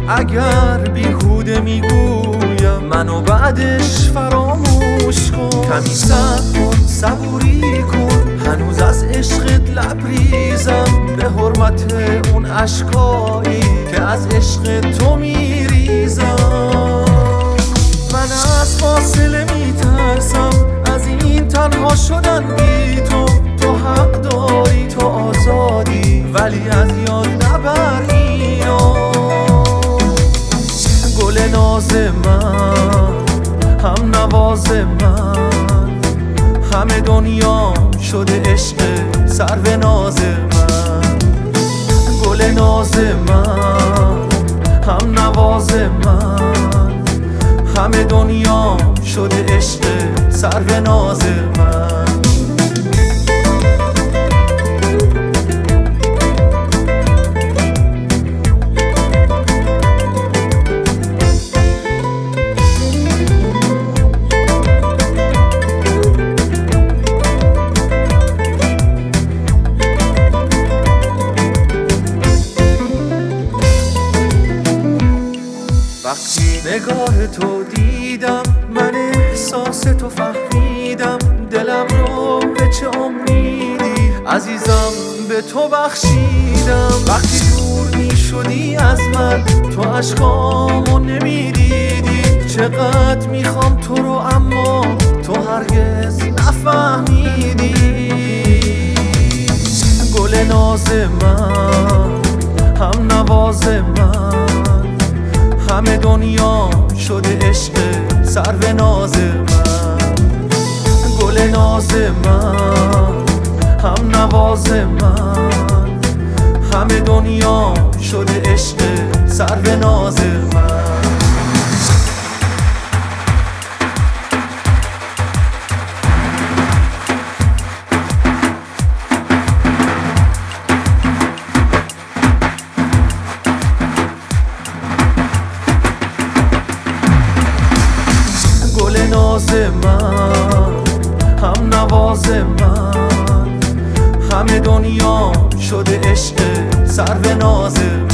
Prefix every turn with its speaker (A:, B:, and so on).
A: اگر بیهوده میگویم منو بعدش فراموش کن. کمی صبر کن، صبوری کن، هنوز از عشقت لبریزم. به حرمت اون اشکایی که از عشق تو میریزم. من از فاصله میترسم، از این تنها شدن بی تو. تو حق داری، تو آزادی، ولی از یاد نبر اینو. گل ناز من، هم نواز من، همه دنیام شده عشق سرو ناز من. گل ناز من، هم نواز من، همه دنیام شده عشق سرو ناز من. وقتی نگاه تو دیدم، من احساس تو فهمیدم. دلم رو به چه امیدی عزیزم به تو بخشیدم. وقتی دور می شدی از من، تو عشقامو نمیدیدی. چقدر میخوام تو رو اما تو هرگز نفهمیدی. گل ناز من، هم نواز من، همه دنیام شده عشق سرو ناز من. گل ناز من، هم نواز من، همه دنیام شده عشق سرو ناز من. ناز من، هم نواز من، همه دنیام شده عشق سرو ناز من.